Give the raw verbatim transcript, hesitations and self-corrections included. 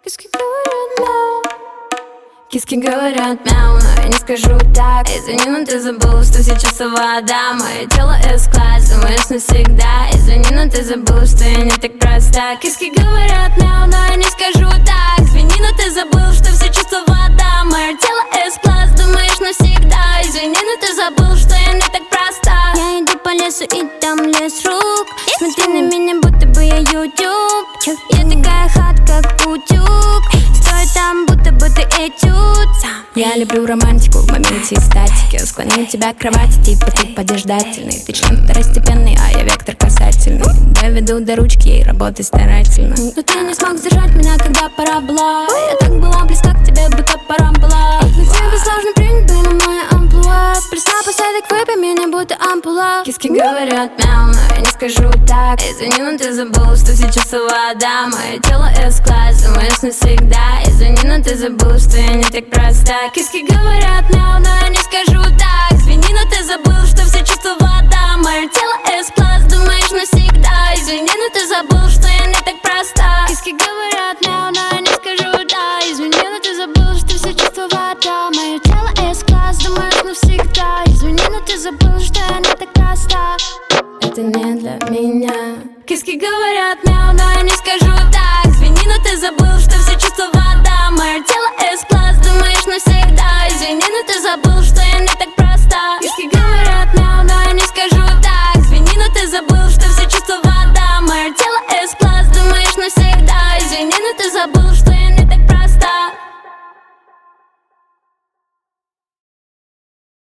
Киски говорят мяу, киски говорят мяу, но я не скажу так. Извини, но ты забыл, что сейчас вода. Мое тело S-класс, думаешь навсегда. Извини, но ты забыл, что я не так проста. Киски говорят мяу, но я не скажу так. Извини, но ты забыл, что все чувства вода. Мое тело S-класс, думаешь навсегда. Извини, но ты забыл, что я не так проста. Я иду по лесу и там лес рук. Смотри на меня, будто бы я YouTube. Я такая хат, как утюг. Стой там, будто бы ты этюд. Я люблю романтику в моменте и статики. Склоню тебя к кровати, типа ты подерждательный. Ты член второстепенный, а я вектор касательный. Доведу до ручки и работай старательно. Но ты не смог сдержать меня, когда пора была. Я так была близка к тебе, будто пора была. Но тебе сложно принять было мое амплуа. Напоследок выпей меня, будто ампула. Киски говорят мяу, но я не скажу так. Извини, но ты забыл, что все чувства вода. Мое тело S-класс, думаешь навсегда. Извини, но ты забыл, что я не так проста. Киски говорят мяу, но я не скажу так. Извини, но ты забыл, что все чувства вода. Мое тело S-класс, думаешь навсегда. Извини, но ты забыл, что я не так проста. Киски говорят мяу, но я не скажу да. Извини, но ты забыл, что все чувства вода. Мое тело S-класс, думаешь навсегда. Извини, но ты забыл, что я не так проста. Это не для меня. Киски говорят мяу, но я не скажу так. Извини, но ты забыл, что все чувства вода. Мое тело S-класс, думаешь навсегда. Извини, но ты забыл,